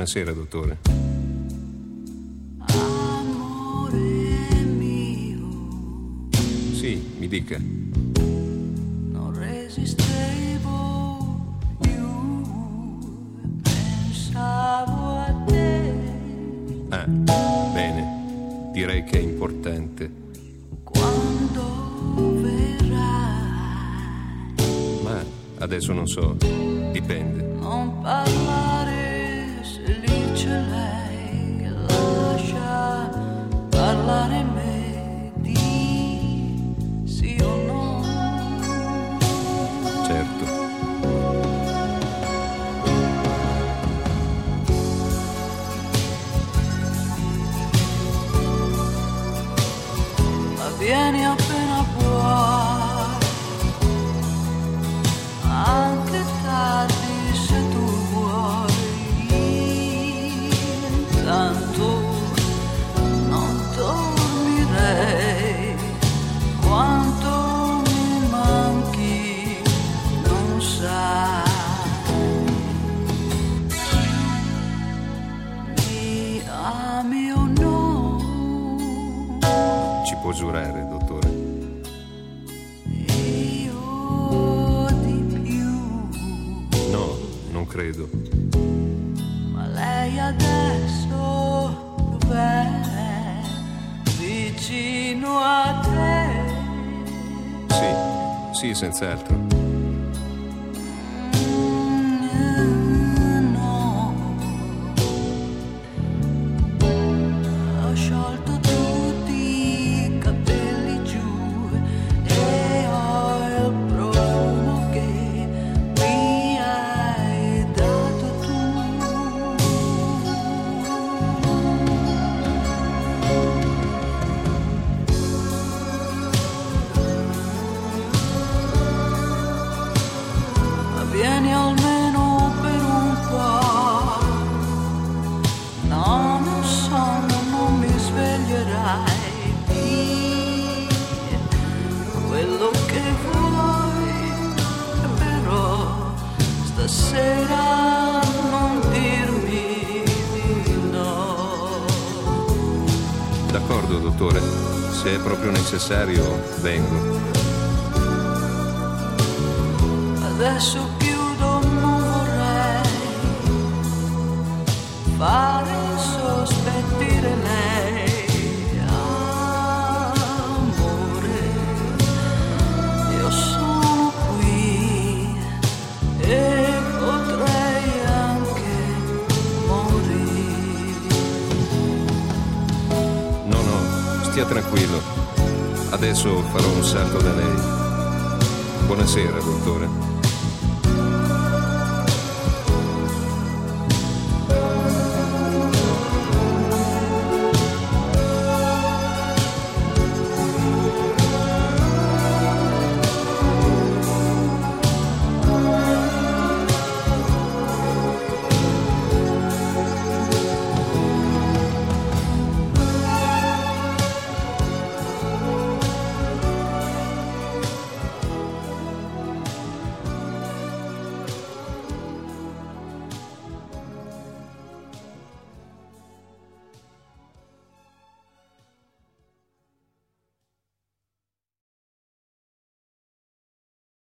Buonasera, dottore. Amore mio. Sì, mi dica. Non resistevo più, pensavo a te. Ah, bene. Direi che è importante. Quando verrai. Ma adesso non so. Dipende. Non parlare se lì c'è lei, lascia parlare me, di sì o no. Certo. Ma vieni appena puoi, anche tardi se tu vuoi. Intanto non dormirei, quanto mi manchi non sai. Mi ami o no? Ci può giurare, dottore. Io di più. No, non credo. Ma lei adesso dov'è? Vicino a te? Sì, senz'altro. No. Ho sciolto tutti i capelli giù e ho il profumo che mi hai dato tu. Ma vieni almeno per un po'. No, non sonno, non mi sveglierai. Di quello che vuoi, però stasera non dirmi di no. D'accordo, dottore. Se è proprio necessario, vengo. Adesso chiudo, non vorrei fare sospettire lei. Amore, io sono qui e potrei anche morire. No, stia tranquillo. Adesso farò un salto da lei. Buonasera, dottore.